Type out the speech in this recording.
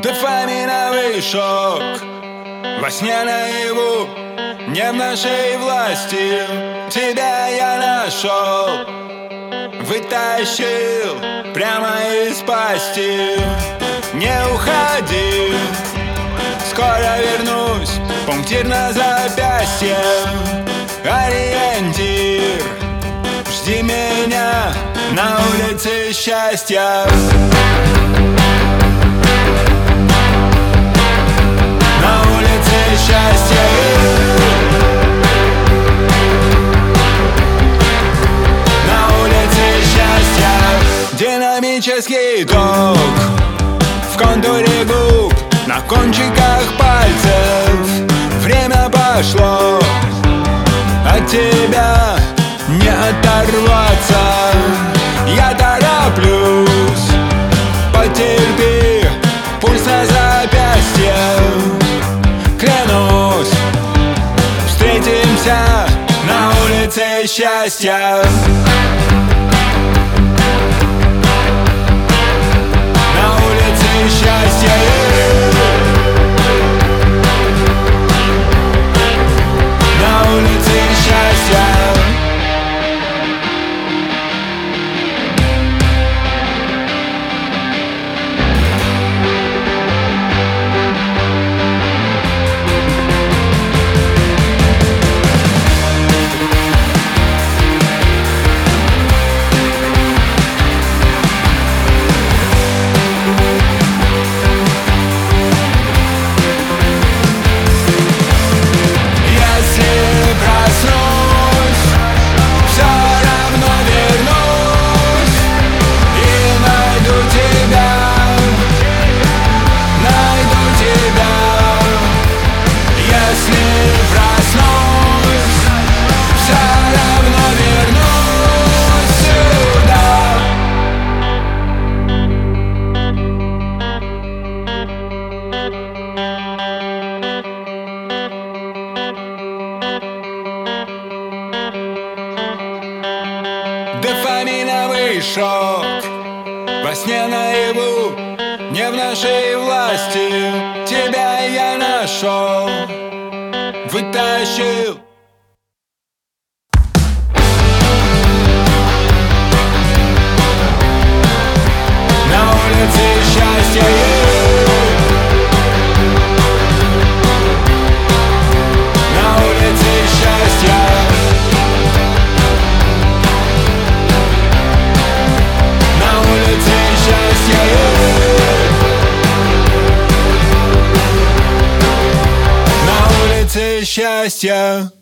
Дофаминовый шок во сне наяву, не в нашей власти. Тебя я нашел, вытащил прямо из пасти. Не уходи, скоро вернусь, пунктир на запястье, ориентир. Жди меня на улице счастья. На улице счастья. На улице счастья. Динамический ток в контуре губ, на кончиках пальцев. Время пошло, от тебя не оторваться. Я тороплюсь, потерпи, пульс на запястье. Клянусь, встретимся на улице счастья. На улице счастья. На улице счастья. Дофаминовый шок во сне наяву, не в нашей власти. Тебя я нашел, вытащил. На улице счастья. На улице счастья. На улице счастья.